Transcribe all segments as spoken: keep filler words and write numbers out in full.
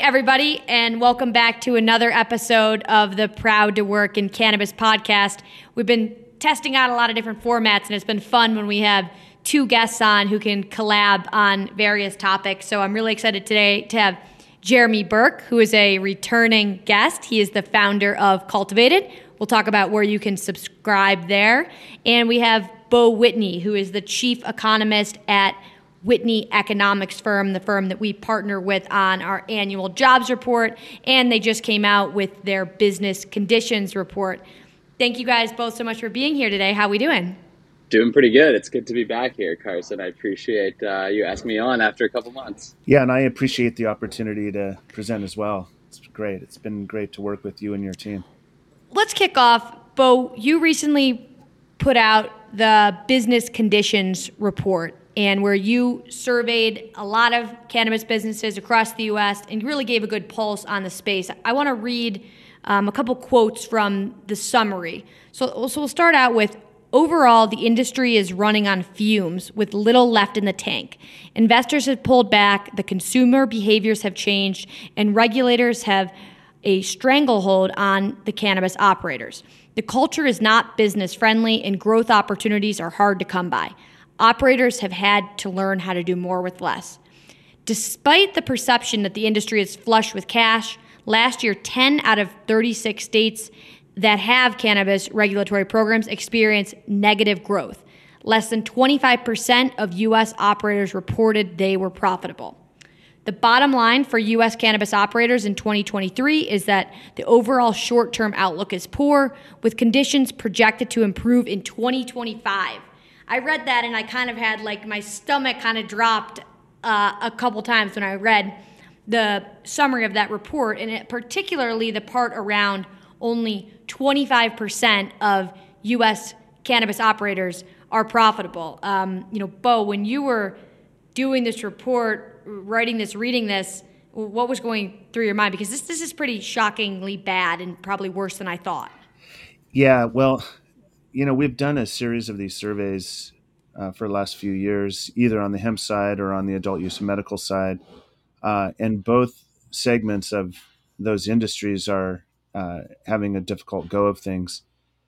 everybody, and welcome back to another episode of the Proud to Work in Cannabis podcast. We've been testing out a lot of different formats, and it's been fun when we have two guests on who can collab on various topics. So I'm really excited today to have Jeremy Burke, who is a returning guest. He is the founder of Cultivated. We'll talk about where you can subscribe there. And we have Bo Whitney, who is the chief economist at Whitney Economics firm, the firm that we partner with on our annual jobs report, and they just came out with their business conditions report. Thank you guys both so much for being here today. How are we doing? Doing pretty good. It's good to be back here, Carson. I appreciate uh, you asking me on after a couple months. Yeah, and I appreciate the opportunity to present as well. It's great. It's been great to work with you and your team. Let's kick off. Bo, you recently put out the business conditions report, and where you surveyed a lot of cannabis businesses across the U S and really gave a good pulse on the space. I want to read um, a couple quotes from the summary. So, so we'll start out with, overall, the industry is running on fumes with little left in the tank. Investors have pulled back, the consumer behaviors have changed, and regulators have a stranglehold on the cannabis operators. The culture is not business friendly, and growth opportunities are hard to come by. Operators have had to learn how to do more with less. Despite the perception that the industry is flush with cash, last year ten out of thirty-six states that have cannabis regulatory programs experienced negative growth. Less than twenty-five percent of U S operators reported they were profitable. The bottom line for U S cannabis operators in twenty twenty-three is that the overall short-term outlook is poor, with conditions projected to improve in twenty twenty-five. I read that and I kind of had like my stomach kind of dropped uh, a couple times when I read the summary of that report, and it, particularly the part around only twenty-five percent of U S cannabis operators are profitable. Um, you know, Bo, when you were doing this report, writing this, reading this, what was going through your mind? Because this this is pretty shockingly bad and probably worse than I thought. Yeah, well, you know, we've done a series of these surveys uh, for the last few years, either on the hemp side or on the adult use medical side. Uh, and both segments of those industries are uh, having a difficult go of things.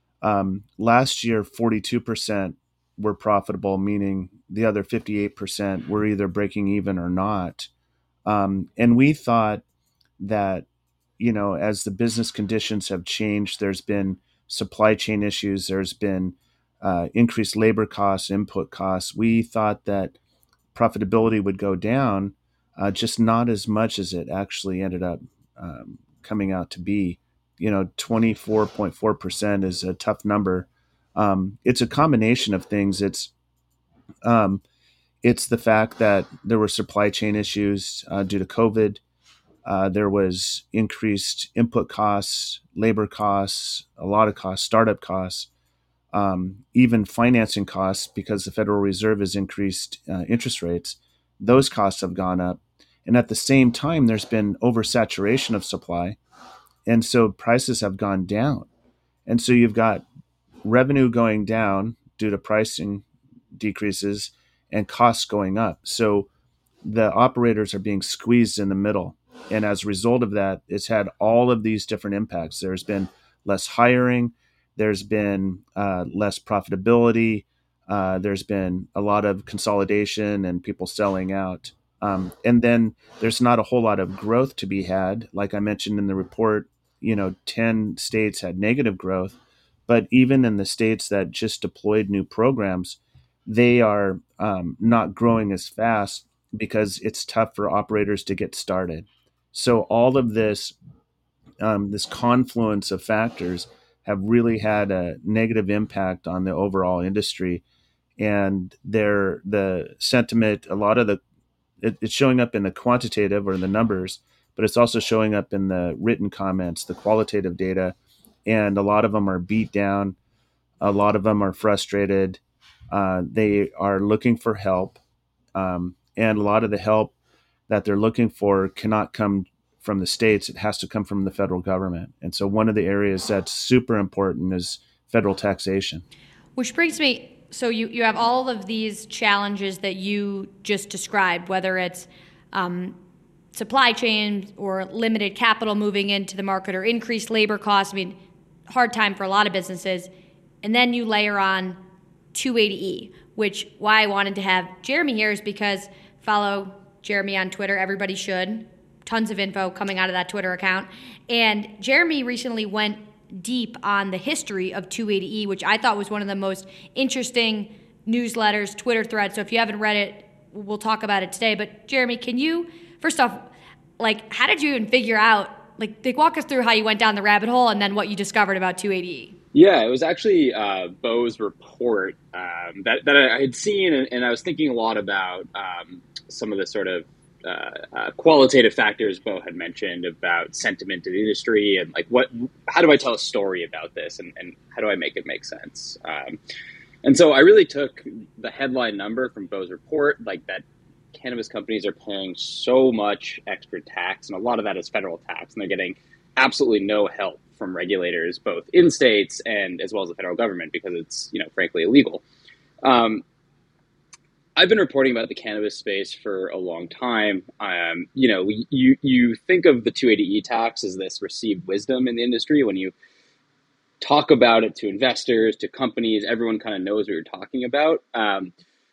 Um, last year, forty-two percent were profitable, meaning the other fifty-eight percent were either breaking even or not. Um, and we thought that, you know, as the business conditions have changed, there's been supply chain issues, there's been uh, increased labor costs, input costs. We thought that profitability would go down, uh, just not as much as it actually ended up um, coming out to be. You know, twenty-four point four percent is a tough number. Um, it's a combination of things. It's um, it's the fact that there were supply chain issues uh, due to COVID. Uh, there was increased input costs, labor costs, a lot of costs, startup costs, um, even financing costs, because the Federal Reserve has increased uh, interest rates. Those costs have gone up. And at the same time, there's been oversaturation of supply. And so prices have gone down. And so you've got revenue going down due to pricing decreases and costs going up. So the operators are being squeezed in the middle. And as a result of that, it's had all of these different impacts. There's been less hiring. There's been uh, less profitability. Uh, there's been a lot of consolidation and people selling out. Um, and then there's not a whole lot of growth to be had. Like I mentioned in the report, you know, ten states had negative growth. But even in the states that just deployed new programs, they are um, not growing as fast because it's tough for operators to get started. So all of this, um, this confluence of factors have really had a negative impact on the overall industry. And they're, the sentiment, a lot of the, it, it's showing up in the quantitative or the numbers, but it's also showing up in the written comments, the qualitative data. And a lot of them are beat down. A lot of them are frustrated. Uh, they are looking for help. Um, and a lot of the help that they're looking for cannot come from the states. It has to come from the federal government. And so one of the areas that's super important is federal taxation. Which brings me, so you, you have all of these challenges that you just described, whether it's um, supply chains or limited capital moving into the market or increased labor costs. I mean, hard time for a lot of businesses. And then you layer on two eighty E, which why I wanted to have Jeremy here is because follow Jeremy on Twitter. Everybody should. Tons of info coming out of that Twitter account. And Jeremy recently went deep on the history of two eighty E, which I thought was one of the most interesting newsletters, Twitter threads. So if you haven't read it, we'll talk about it today. But Jeremy, can you, first off, like, how did you even figure out, like, like, walk us through how you went down the rabbit hole and then what you discovered about two eighty E? Yeah, it was actually uh, Bo's report um, that, that I had seen, and, and I was thinking a lot about um, some of the sort of uh, uh, qualitative factors Bo had mentioned about sentiment in the industry and like what, how do I tell a story about this and, and how do I make it make sense? Um, and so I really took the headline number from Bo's report, like that cannabis companies are paying so much extra tax, and a lot of that is federal tax, and they're getting absolutely no help from regulators, both in states and as well as the federal government, because it's, you know, frankly illegal. Um, I've been reporting about the cannabis space for a long time. Um, you know, you you think of the two eighty E tax as this received wisdom in the industry. When you talk about it to investors, to companies, everyone kind of knows what you're talking about. Um,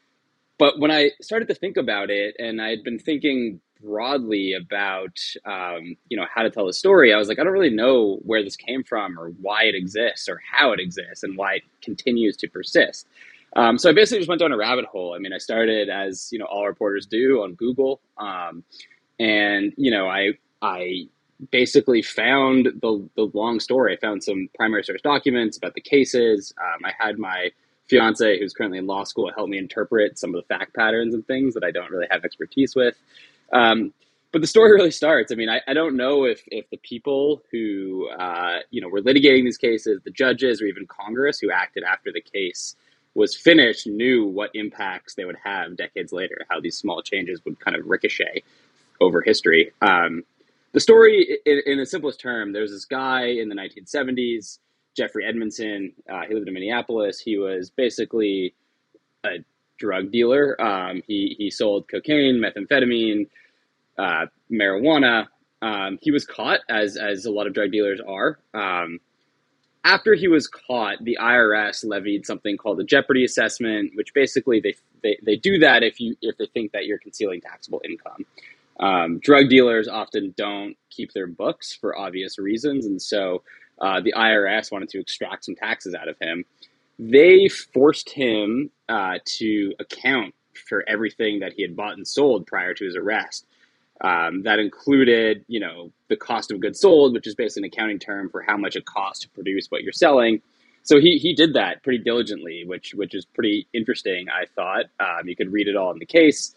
but when I started to think about it, and I had been thinking broadly about, um, you know, how to tell the story, I was like, I don't really know where this came from or why it exists or how it exists and why it continues to persist. Um, so I basically just went down a rabbit hole. I mean, I started, as, you know, all reporters do, on Google. Um, and, you know, I, I basically found the, the long story. I found some primary source documents about the cases. Um, I had my fiance, who's currently in law school, help me interpret some of the fact patterns and things that I don't really have expertise with. Um, but the story really starts. I mean, I, I don't know if, if the people who, uh, you know, were litigating these cases, the judges, or even Congress who acted after the case was finished, knew what impacts they would have decades later, how these small changes would kind of ricochet over history. Um, the story, in, in the simplest term, there's this guy in the nineteen seventies, Jeffrey Edmondson. Uh, he lived in Minneapolis. He was basically a drug dealer. Um, he, he sold cocaine, methamphetamine, uh, marijuana. Um, he was caught, as, as a lot of drug dealers are. Um, after he was caught, the I R S levied something called a jeopardy assessment, which basically they, they, they do that if you, if they think that you're concealing taxable income. Um, drug dealers often don't keep their books for obvious reasons. And so uh, the I R S wanted to extract some taxes out of him. They forced him uh, to account for everything that he had bought and sold prior to his arrest. Um, that included, you know, the cost of goods sold, which is basically an accounting term for how much it costs to produce what you're selling. So he he did that pretty diligently, which which is pretty interesting, I thought. Um, you could read it all in the case.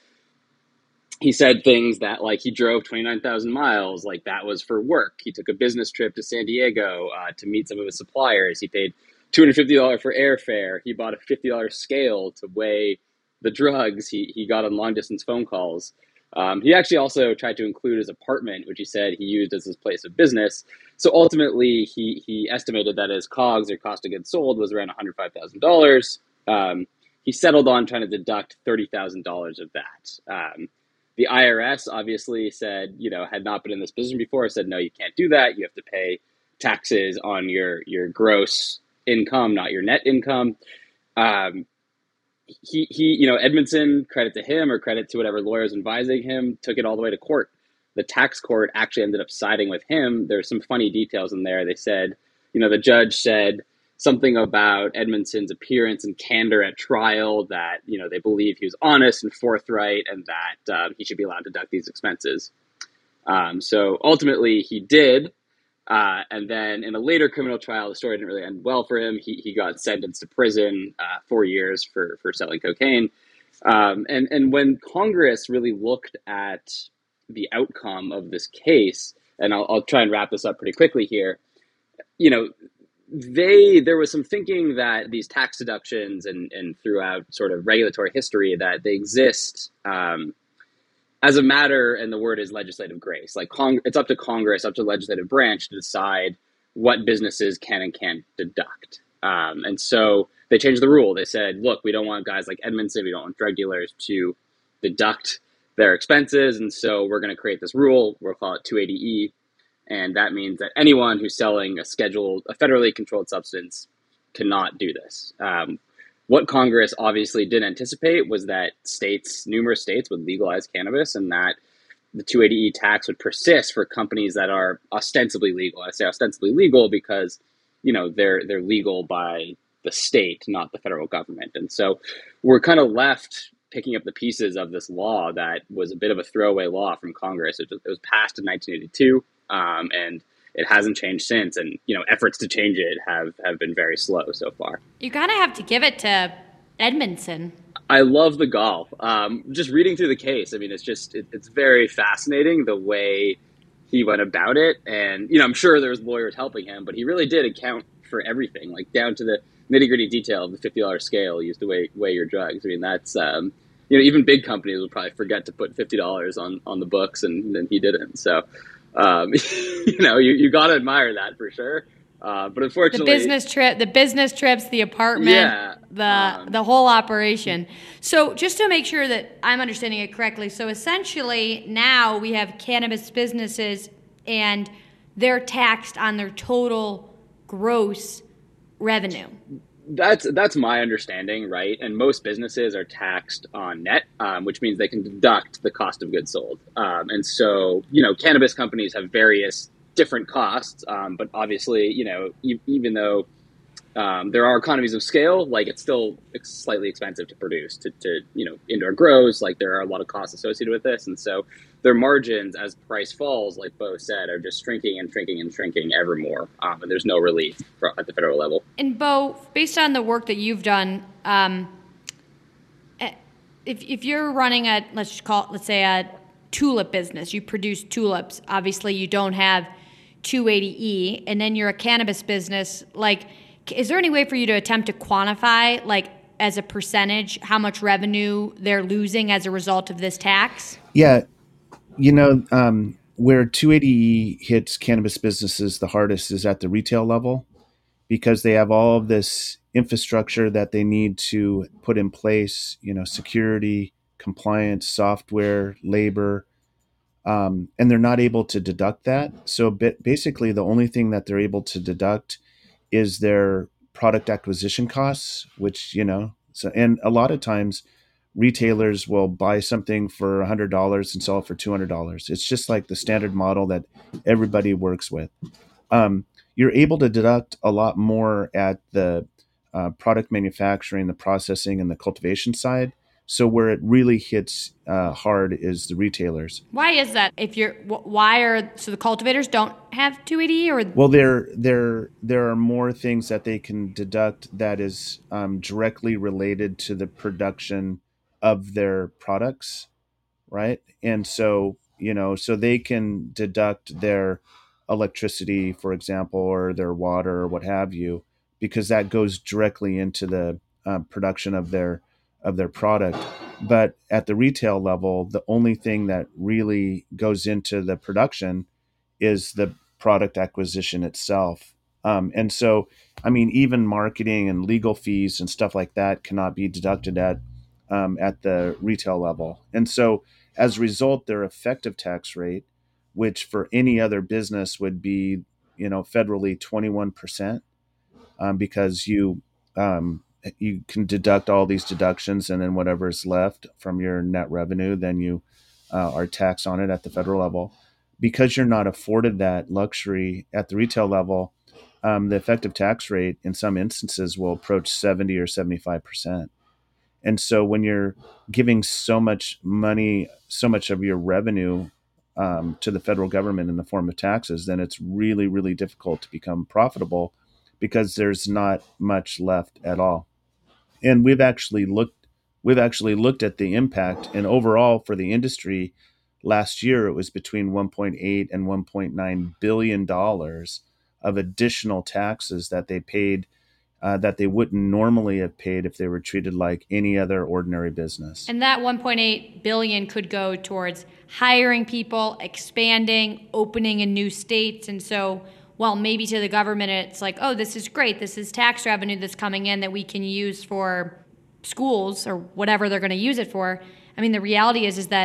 He said things that, like, he drove twenty-nine thousand miles, like that was for work. He took a business trip to San Diego uh, to meet some of his suppliers. He paid two hundred fifty dollars for airfare. He bought a fifty dollars scale to weigh the drugs he, he got on long distance phone calls. Um, he actually also tried to include his apartment, which he said he used as his place of business. So ultimately, he he estimated that his COGS, or cost of goods sold, was around one hundred five thousand dollars. Um, he settled on trying to deduct thirty thousand dollars of that. Um, the I R S obviously said, you know, had not been in this position before, said, no, you can't do that. You have to pay taxes on your, your gross income, not your net income. Um, He, he, you know, Edmondson, credit to him or credit to whatever lawyers advising him, took it all the way to court. The tax court actually ended up siding with him. There's some funny details in there. They said, you know, the judge said something about Edmondson's appearance and candor at trial, that, you know, they believe he was honest and forthright and that uh, he should be allowed to deduct these expenses. Um, so ultimately he did. Uh, and then in a later criminal trial, the story didn't really end well for him. He he got sentenced to prison, uh, four years for, for selling cocaine. Um, and, and when Congress really looked at the outcome of this case, and I'll, I'll try and wrap this up pretty quickly here, you know, they there was some thinking that these tax deductions and, and throughout sort of regulatory history that they exist um, as a matter, and the word is legislative grace. Like Cong- it's up to Congress, up to the legislative branch to decide what businesses can and can't deduct. Um, and so they changed the rule. They said, look, we don't want guys like Edmondson, we don't want drug dealers to deduct their expenses. And so we're going to create this rule. We'll call it two eighty E. And that means that anyone who's selling a scheduled, a federally controlled substance cannot do this. Um, what Congress obviously didn't anticipate was that states, numerous states would legalize cannabis, and that the two eighty E tax would persist for companies that are ostensibly legal. I say ostensibly legal because, you know, they're they're legal by the state, not the federal government. And so we're kind of left picking up the pieces of this law that was a bit of a throwaway law from Congress. It was, it was passed in nineteen eighty-two, um, and it hasn't changed since. And, you know, efforts to change it have, have been very slow so far. You kind of have to give it to Edmondson. I love the golf. Um, just reading through the case, I mean, it's just, it, it's very fascinating the way he went about it. And, you know, I'm sure there's lawyers helping him, but he really did account for everything, like down to the nitty gritty detail of the fifty dollars scale used to weigh, weigh your drugs. I mean, that's, um, you know, even big companies will probably forget to put fifty dollars on, on the books, and then he didn't. So, um, you know, you, you got to admire that for sure. Uh, but unfortunately, the business trip, the business trips, the apartment, yeah, the um, the whole operation. So just to make sure that I'm understanding it correctly, so essentially now we have cannabis businesses and they're taxed on their total gross revenue. That's that's my understanding, right? And most businesses are taxed on net, um, which means they can deduct the cost of goods sold. Um, and so, you know, cannabis companies have various different costs, um, but obviously, you know, e- even though um, there are economies of scale, like it's still ex- slightly expensive to produce, to, to, you know, indoor grows, like there are a lot of costs associated with this. And so their margins as price falls, like Bo said, are just shrinking and shrinking and shrinking ever more. Um, and there's no relief for, at the federal level. And Bo, based on the work that you've done, um, if, if you're running a, let's just call it, let's say a tulip business, you produce tulips, obviously you don't have two eighty E, and then you're a cannabis business, like, is there any way for you to attempt to quantify, like, as a percentage, how much revenue they're losing as a result of this tax? Yeah. You know, um, where two eighty E hits cannabis businesses the hardest is at the retail level, because they have all of this infrastructure that they need to put in place, you know, security, compliance, software, labor, um, and they're not able to deduct that. So basically the only thing that they're able to deduct is their product acquisition costs, which, you know, so, and a lot of times retailers will buy something for one hundred dollars and sell it for two hundred dollars. It's just like the standard model that everybody works with. Um, you're able to deduct a lot more at the uh, product manufacturing, the processing, and the cultivation side. So where it really hits uh, hard is the retailers. Why is that? If you're, why are so the cultivators don't have two eighty E, or well, there there there are more things that they can deduct that is um, directly related to the production of their products, right? And so you know, so they can deduct their electricity, for example, or their water or what have you, because that goes directly into the uh, production of their of their product. But at the retail level, the only thing that really goes into the production is the product acquisition itself. Um, and so, I mean, even marketing and legal fees and stuff like that cannot be deducted at um, at the retail level. And so, as a result, their effective tax rate, which for any other business would be, you know, federally twenty-one percent, um, because you um, you can deduct all these deductions, and then whatever is left from your net revenue, then you uh, are taxed on it at the federal level. Because you're not afforded that luxury at the retail level, um, the effective tax rate in some instances will approach seventy or seventy-five percent. And so when you're giving so much money, so much of your revenue um, to the federal government in the form of taxes, then it's really, really difficult to become profitable, because there's not much left at all. And we've actually looked, we've actually looked at the impact, and overall for the industry, last year it was between one point eight and one point nine billion dollars of additional taxes that they paid uh, that they wouldn't normally have paid if they were treated like any other ordinary business. And that one point eight billion dollars could go towards hiring people, expanding, opening in new states. And so, well, maybe to the government it's like, oh, this is great. This is tax revenue that's coming in that we can use for schools or whatever they're going to use it for. I mean, the reality is is that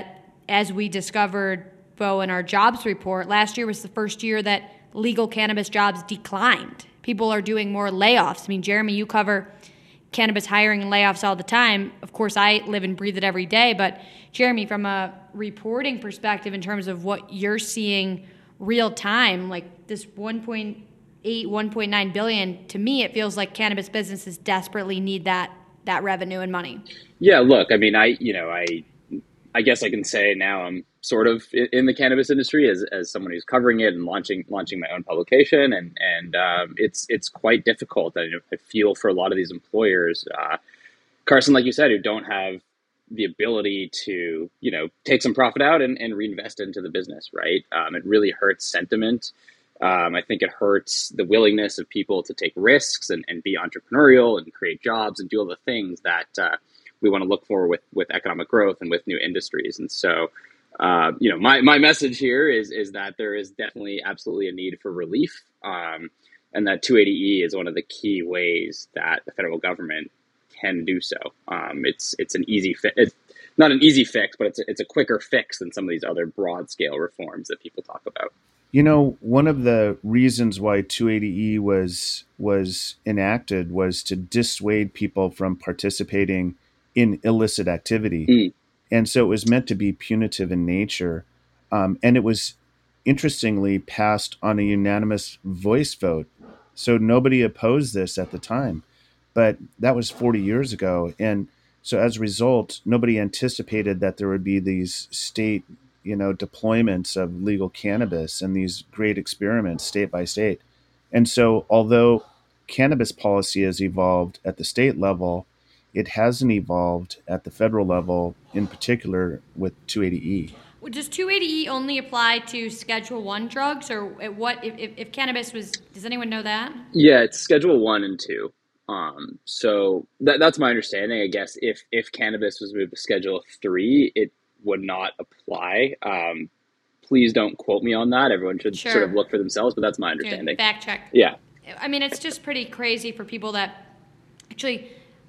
as we discovered, Bo, in our jobs report, last year was the first year that legal cannabis jobs declined. People are doing more layoffs. I mean, Jeremy, you cover cannabis hiring and layoffs all the time. Of course, I live and breathe it every day. But Jeremy, from a reporting perspective, in terms of what you're seeing real time, like this one point eight, one point nine billion, to me, it feels like cannabis businesses desperately need that that revenue and money. Yeah, look, I mean, I, you know, I, I guess I can say now I'm sort of in the cannabis industry as, as someone who's covering it and launching launching my own publication, and and um, it's it's quite difficult. I, I feel for a lot of these employers, uh, Carson, like you said, who don't have the ability to, you know, take some profit out and, and reinvest into the business, right? Um, it really hurts sentiment. Um, I think it hurts the willingness of people to take risks and, and be entrepreneurial and create jobs and do all the things that uh, we want to look for with, with economic growth and with new industries. And so, uh, you know, my, my message here is, is that there is definitely absolutely a need for relief, um, and that two eighty E is one of the key ways that the federal government can do so. Um, it's it's an easy fi- it's not an easy fix, but it's a, it's a quicker fix than some of these other broad scale reforms that people talk about. You know, one of the reasons why two eighty E was was enacted was to dissuade people from participating in illicit activity. Mm. And so it was meant to be punitive in nature. Um, and it was interestingly passed on a unanimous voice vote. So nobody opposed this at the time. But that was forty years ago. And so as a result, nobody anticipated that there would be these state, you know, deployments of legal cannabis and these great experiments state by state. And so although cannabis policy has evolved at the state level, it hasn't evolved at the federal level, in particular with two eighty E. Well, does two eighty E only apply to Schedule One drugs, or at what if, if, if cannabis was? Does anyone know that? Yeah, it's Schedule One and Two. Um, so that, that's my understanding. I guess if if cannabis was moved to Schedule Three, it would not apply. Um, please don't quote me on that. Everyone should Sure. sort of look for themselves, but that's my understanding. Yeah, fact check. Yeah. I mean, it's just pretty crazy for people that actually.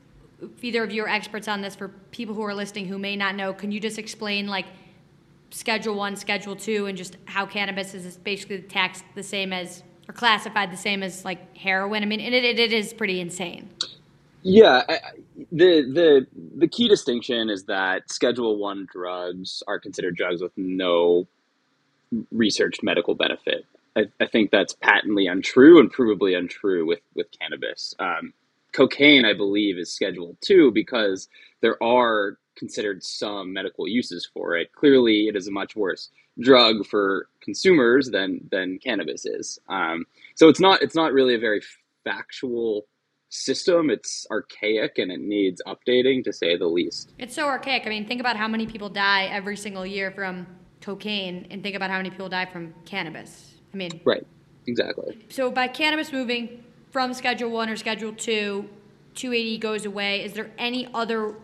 If either of you are experts on this, for people who are listening who may not know, can you just explain like Schedule One, Schedule Two, and just how cannabis is basically taxed the same as, or classified the same as like heroin? I mean, it it, it is pretty insane. Yeah, I, the the the key distinction is that Schedule One drugs are considered drugs with no researched medical benefit. I, I think that's patently untrue and provably untrue with with cannabis. Um, cocaine, I believe, is Schedule Two because there are considered some medical uses for it. Clearly, it is a much worse drug for consumers than than cannabis is. Um, so it's not it's not really a very factual system. It's archaic and it needs updating, to say the least. It's so archaic. I mean, think about how many people die every single year from cocaine, and think about how many people die from cannabis. I mean, right, exactly. So by cannabis moving from Schedule One or Schedule Two, two eighty E goes away. Is there any other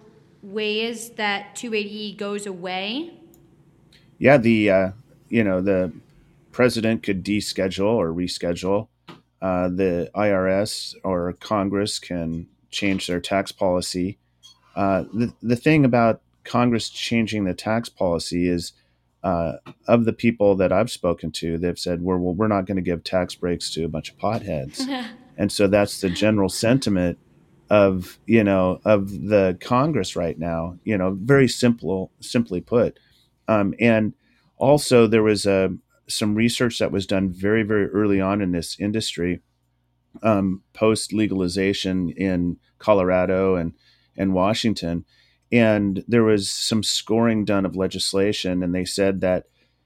ways that two eighty E goes away? Yeah, the uh, you know the president could deschedule or reschedule. Uh, the I R S or Congress can change their tax policy. Uh, the the thing about Congress changing the tax policy is, uh, of the people that I've spoken to, they've said, "We're well, we're not going to give tax breaks to a bunch of potheads," and so that's the general sentiment of you know of the Congress right now. You know, very simple, simply put, um, and also there was a some research that was done very, very early on in this industry, um, post legalization in Colorado and, and Washington. And there was some scoring done of legislation. And they said that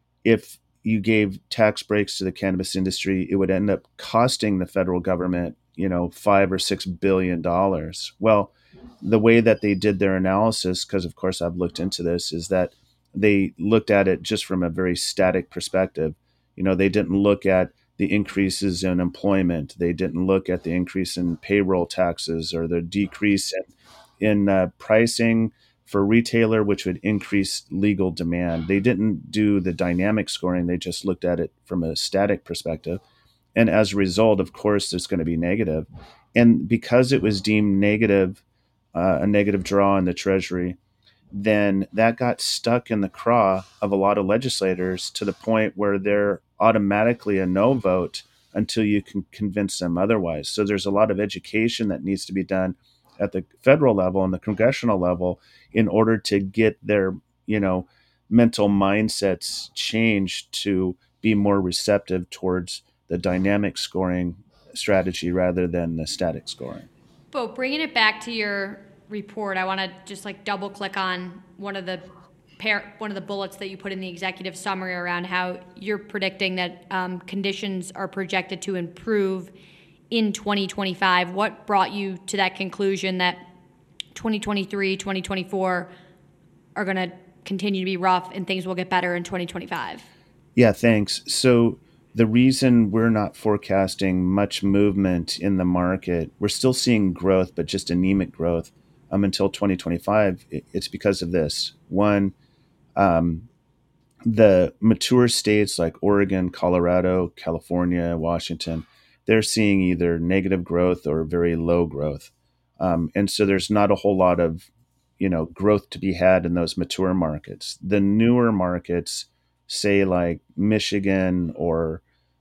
if you gave tax breaks to the cannabis industry, it would end up costing the federal government, you know, five or six billion dollars. Well, the way that they did their analysis, because of course I've looked into this, is that they looked at it just from a very static perspective. You know, they didn't look at the increases in employment. They didn't look at the increase in payroll taxes or the decrease in, in uh, pricing for retailer, which would increase legal demand. They didn't do the dynamic scoring. They just looked at it from a static perspective. And as a result, of course, it's going to be negative. And because it was deemed negative, uh, a negative draw in the Treasury, then that got stuck in the craw of a lot of legislators to the point where they're automatically a no vote until you can convince them otherwise. So there's a lot of education that needs to be done at the federal level and the congressional level in order to get their, you know, mental mindsets changed to be more receptive towards the dynamic scoring strategy rather than the static scoring. Bo, bringing it back to your report, I want to just like double click on one of the pair, one of the bullets that you put in the executive summary around how you're predicting that um, conditions are projected to improve in twenty twenty-five. What brought you to that conclusion that twenty twenty-three, twenty twenty-four are going to continue to be rough and things will get better in twenty twenty-five? Yeah, thanks. So the reason we're not forecasting much movement in the market, we're still seeing growth, but just anemic growth um, until twenty twenty-five, it's because of this. One, um, the mature states like Oregon, Colorado, California, Washington, they're seeing either negative growth or very low growth. Um, and so there's not a whole lot of, you know, growth to be had in those mature markets. The newer markets, say like Michigan or,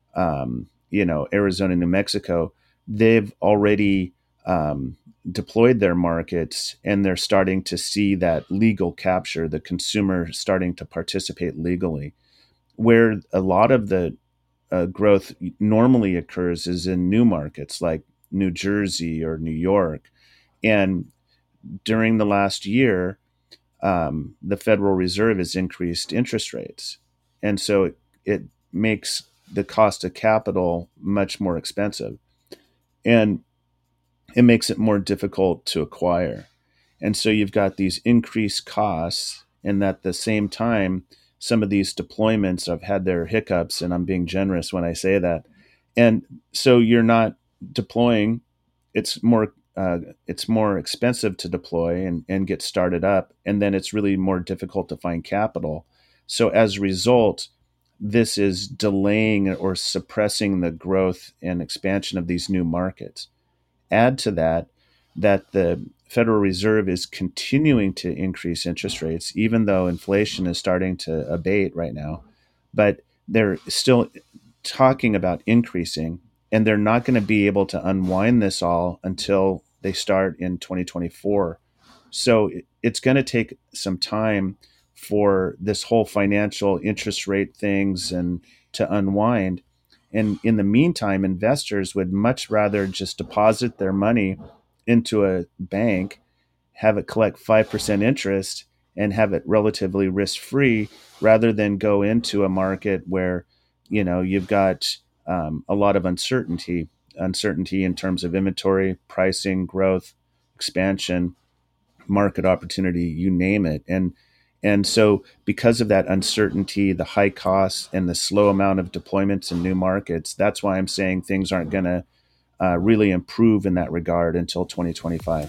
um, you know, Arizona, New Mexico, they've already um, deployed their markets and they're starting to see that legal capture, the consumer starting to participate legally. Where a lot of the uh, growth normally occurs is in new markets like New Jersey or New York. And during the last year, um, the Federal Reserve has increased interest rates. And so it, it makes the cost of capital much more expensive. And it makes it more difficult to acquire. And so you've got these increased costs, and at the same time, some of these deployments have had their hiccups, and I'm being generous when I say that. And so you're not deploying. It's more uh, it's more expensive to deploy and, and get started up, and then it's really more difficult to find capital. So as a result, this is delaying or suppressing the growth and expansion of these new markets. Add to that that the Federal Reserve is continuing to increase interest rates, even though inflation is starting to abate right now. But they're still talking about increasing, and they're not going to be able to unwind this all until they start in twenty twenty-four. So it's going to take some time for this whole financial interest rate things and to unwind. And in the meantime, investors would much rather just deposit their money into a bank, have it collect five percent interest, and have it relatively risk free rather than go into a market where, you know, you've got um, a lot of uncertainty, uncertainty in terms of inventory, pricing, growth, expansion, market opportunity, you name it. And and so because of that uncertainty, the high costs, and the slow amount of deployments in new markets, that's why I'm saying things aren't going to uh, really improve in that regard until twenty twenty-five.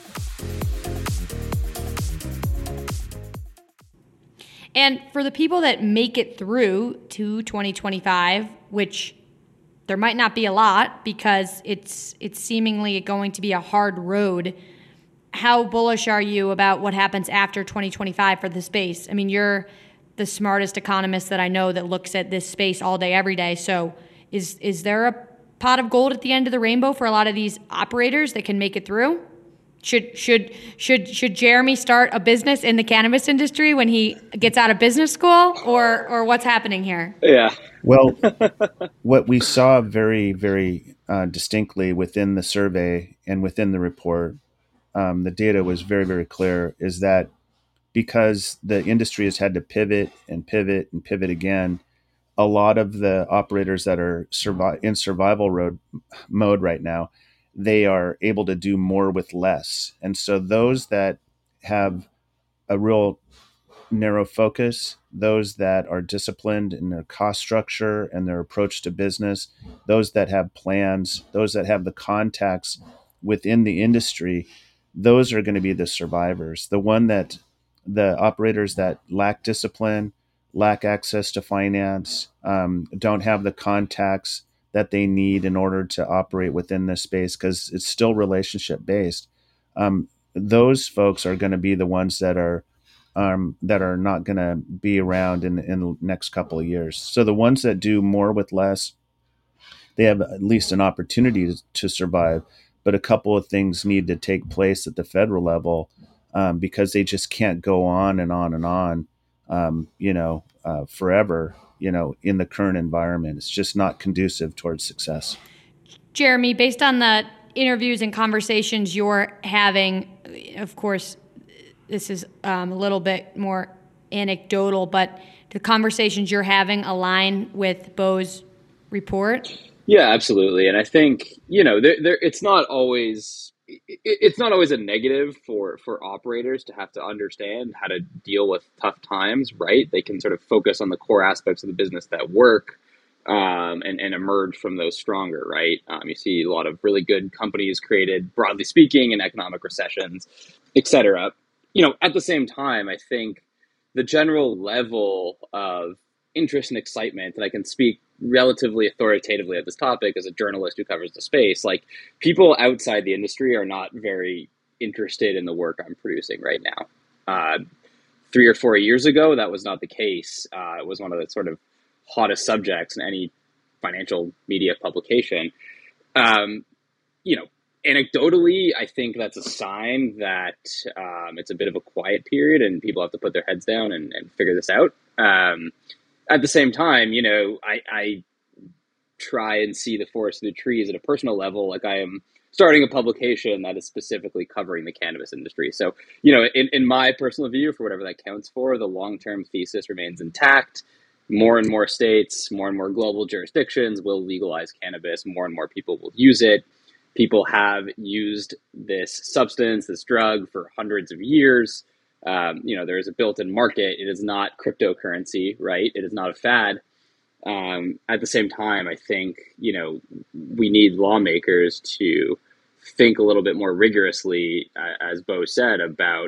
And for the people that make it through to twenty twenty-five, which there might not be a lot because it's it's seemingly going to be a hard road, how bullish are you about what happens after twenty twenty-five for the space? I mean, you're the smartest economist that I know that looks at this space all day, every day. So is is there a pot of gold at the end of the rainbow for a lot of these operators that can make it through? Should should should should Jeremy start a business in the cannabis industry when he gets out of business school, or or what's happening here? Yeah. Well, what we saw very, very uh, distinctly within the survey and within the report, um, the data was very, very clear, is that because the industry has had to pivot and pivot and pivot again, a lot of the operators that are survi- in survival road mode right now, they are able to do more with less. And so those that have a real narrow focus, those that are disciplined in their cost structure and their approach to business, those that have plans, those that have the contacts within the industry, those are going to be the survivors. The one that the operators that lack discipline, lack access to finance, um, don't have the contacts that they need in order to operate within this space, because it's still relationship based. Um, those folks are going to be the ones that are um, that are not going to be around in, in the next couple of years. So the ones that do more with less, they have at least an opportunity to, to survive. But a couple of things need to take place at the federal level, um, because they just can't go on and on and on, um, you know, uh, forever, you know, in the current environment. It's just not conducive towards success. Jeremy, based on the interviews and conversations you're having, of course, this is um, a little bit more anecdotal, but the conversations you're having align with Bo's report? Yeah, absolutely. And I think, you know, there, there, it's not always it, it's not always a negative for for operators to have to understand how to deal with tough times, right? They can sort of focus on the core aspects of the business that work, um, and, and emerge from those stronger, right? Um, you see a lot of really good companies created, broadly speaking, in economic recessions, et cetera. You know, at the same time, I think the general level of interest and excitement, and I can speak relatively authoritatively at this topic as a journalist who covers the space, like people outside the industry are not very interested in the work I'm producing right now. Uh, three or four years ago, that was not the case. Uh, it was one of the sort of hottest subjects in any financial media publication. Um, you know, anecdotally, I think that's a sign that um, it's a bit of a quiet period and people have to put their heads down and, and figure this out. Um, at the same time, you know, I, I try and see the forest through the trees at a personal level. Like I am starting a publication that is specifically covering the cannabis industry. So, you know, in, in my personal view, for whatever that counts for, the long-term thesis remains intact. More and more states, more and more global jurisdictions will legalize cannabis. More and more people will use it. People have used this substance, this drug, for hundreds of years. Um, you know, there is a built-in market. It is not cryptocurrency, right? It is not a fad. Um, at the same time, I think, you know, we need lawmakers to think a little bit more rigorously, uh, as Bo said, about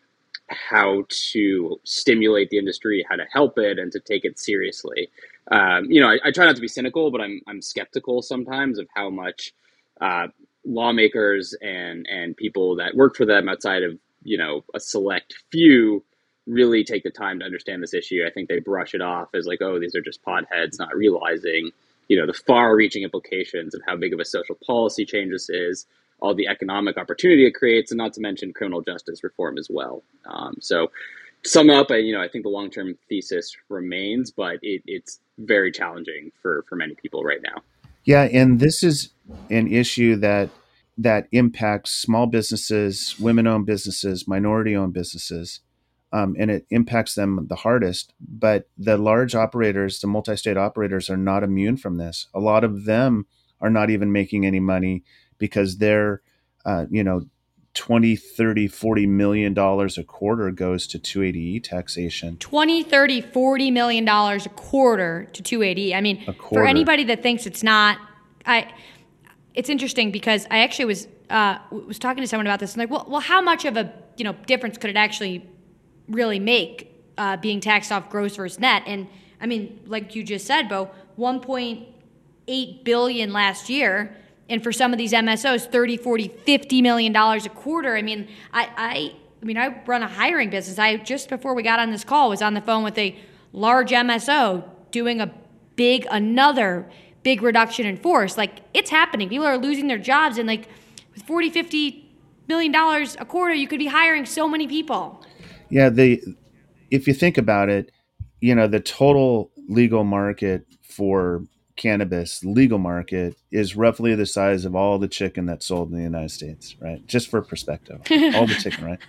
how to stimulate the industry, how to help it, and to take it seriously. Um, you know, I, I try not to be cynical, but I'm I'm skeptical sometimes of how much uh, lawmakers and and people that work for them outside of, you know, a select few really take the time to understand this issue. I think they brush it off as like, oh, these are just potheads, not realizing, you know, the far-reaching implications of how big of a social policy change this is, all the economic opportunity it creates, and not to mention criminal justice reform as well. Um, so, to sum up, I, you know, I think the long-term thesis remains, but it, it's very challenging for for many people right now. Yeah, and this is an issue that that impacts small businesses, women-owned businesses, minority-owned businesses, um, and it impacts them the hardest. But the large operators, the multi-state operators, are not immune from this. A lot of them are not even making any money because they're, uh, you know, twenty, thirty, forty million dollars a quarter goes to two eighty E taxation. twenty, thirty, forty million dollars a quarter to two eighty E. I mean, for anybody that thinks it's not, I, it's interesting because I actually was uh, was talking to someone about this. And like, well, well, how much of a you know difference could it actually really make uh, being taxed off gross versus net? And I mean, like you just said, Bo, one point eight billion dollars last year. And for some of these M S Os, thirty, forty, fifty million dollars a quarter. I mean, I, I, I mean, I run a hiring business. I just before we got on this call was on the phone with a large M S O doing a big, another big reduction in force. Like it's happening. People are losing their jobs, and like with forty, fifty million dollars a quarter, you could be hiring so many people. Yeah, the if you think about it, you know, the total legal market for cannabis, legal market, is roughly the size of all the chicken that's sold in the United States, right? Just for perspective, all the chicken, right?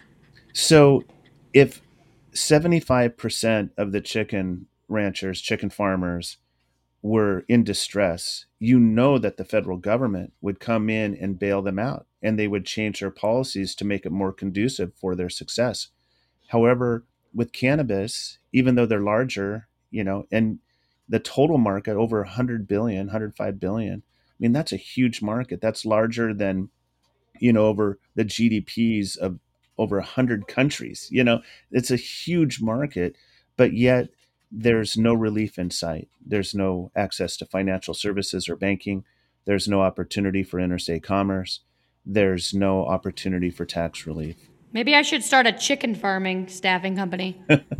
So if seventy-five percent of the chicken ranchers, chicken farmers were in distress, you know that the federal government would come in and bail them out, and they would change their policies to make it more conducive for their success. However, with cannabis, even though they're larger, you know, and the total market over one hundred billion, one hundred five billion, I mean, that's a huge market. That's larger than, you know, over the G D Ps of over one hundred countries. You know, it's a huge market, but yet there's no relief in sight. There's no access to financial services or banking. There's no opportunity for interstate commerce. There's no opportunity for tax relief. Maybe I should start a chicken farming staffing company.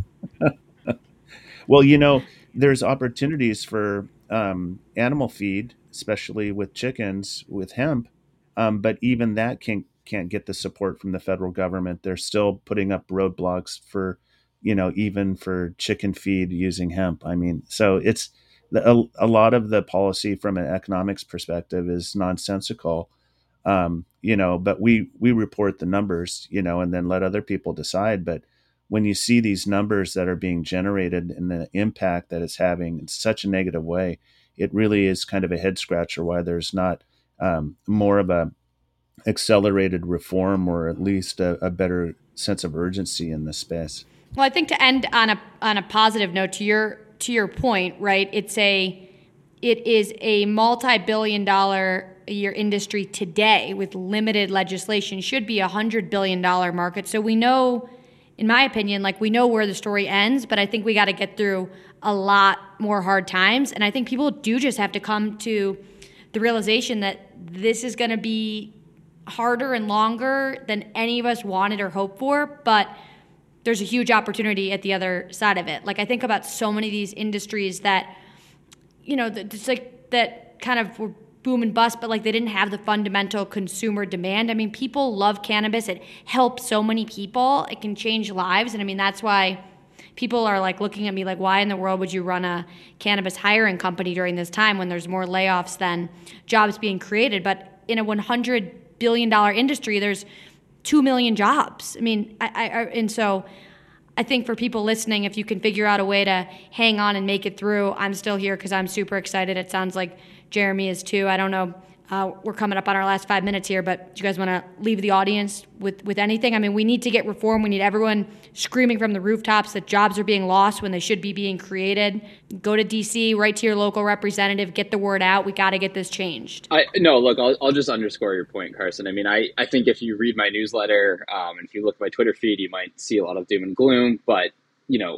Well, you know, there's opportunities for um, animal feed, especially with chickens, with hemp, um, but even that can't can't get the support from the federal government. They're still putting up roadblocks for, you know, even for chicken feed using hemp. I mean, so it's a, a lot of the policy from an economics perspective is nonsensical, um, you know, but we we report the numbers, you know, and then let other people decide. But when you see these numbers that are being generated and the impact that it's having in such a negative way, it really is kind of a head scratcher why there's not um, more of a accelerated reform or at least a, a better sense of urgency in this space. Well, I think to end on a on a positive note, to your to your point, right? It's a it is a multi-billion dollar a year industry today with limited legislation. Should be a hundred billion dollar market. So we know, in my opinion, like we know where the story ends, but I think we got to get through a lot more hard times. And I think people do just have to come to the realization that this is going to be harder and longer than any of us wanted or hoped for, but there's a huge opportunity at the other side of it. Like I think about so many of these industries that, you know, it's like that kind of were boom and bust, but like they didn't have the fundamental consumer demand. I mean, people love cannabis. It helps so many people. It can change lives. And I mean, that's why people are like looking at me like, why in the world would you run a cannabis hiring company during this time when there's more layoffs than jobs being created? But in a one hundred billion dollars industry, there's two million jobs. I mean, I, I, and so I think for people listening, if you can figure out a way to hang on and make it through, I'm still here because I'm super excited. It sounds like Jeremy is too. I don't know. Uh, we're coming up on our last five minutes here, but do you guys want to leave the audience with, with anything? I mean, we need to get reform. We need everyone screaming from the rooftops that jobs are being lost when they should be being created. Go to D C, write to your local representative, get the word out. We got to get this changed. I no, look, I'll, I'll just underscore your point, Carson. I mean, I, I think if you read my newsletter, um, and if you look at my Twitter feed, you might see a lot of doom and gloom, but, you know,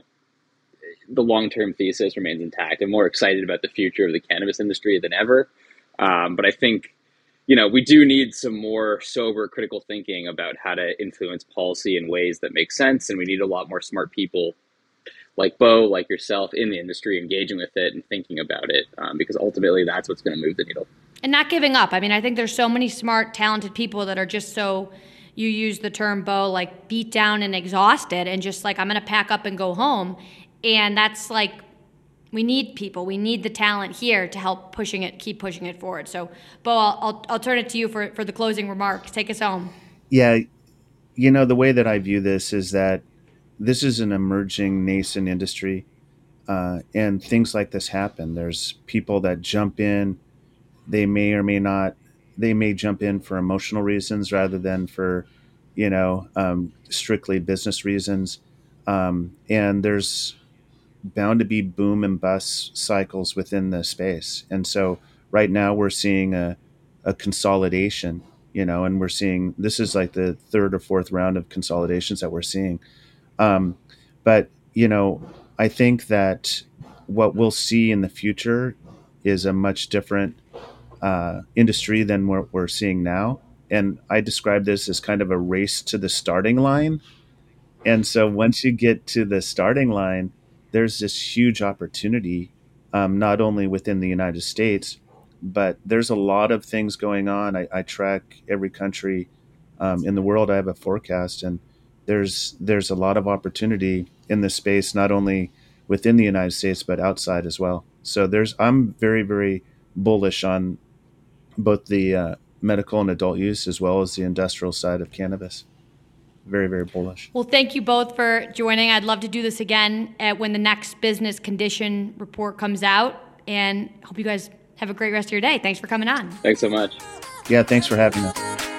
the long-term thesis remains intact. I'm more excited about the future of the cannabis industry than ever. Um, but I think, you know, we do need some more sober, critical thinking about how to influence policy in ways that make sense. And we need a lot more smart people like Bo, like yourself in the industry, engaging with it and thinking about it, um, because ultimately that's what's going to move the needle. And not giving up. I mean, I think there's so many smart, talented people that are just so, you use the term, Bo, like beat down and exhausted and just like, I'm going to pack up and go home. And that's like, we need people. We need the talent here to help pushing it, keep pushing it forward. So, Bo, I'll, I'll, I'll turn it to you for, for the closing remarks. Take us home. Yeah. You know, the way that I view this is that this is an emerging nascent industry, uh, and things like this happen. There's people that jump in. They may or may not, they may jump in for emotional reasons rather than for, you know, um, strictly business reasons. Um, and there's bound to be boom and bust cycles within the space. And so right now we're seeing a, a consolidation, you know, and we're seeing, this is like the third or fourth round of consolidations that we're seeing. Um, but, you know, I think that what we'll see in the future is a much different uh, industry than what we're seeing now. And I describe this as kind of a race to the starting line. And so once you get to the starting line, there's this huge opportunity, um, not only within the United States, but there's a lot of things going on. I, I track every country um, in the world. I have a forecast, and there's there's a lot of opportunity in this space, not only within the United States, but outside as well. So there's I'm very, very bullish on both the uh, medical and adult use as well as the industrial side of cannabis. Very, very bullish. Well, thank you both for joining. I'd love to do this again at when the next business condition report comes out, and hope you guys have a great rest of your day. Thanks for coming on. Thanks so much. Yeah, thanks for having us.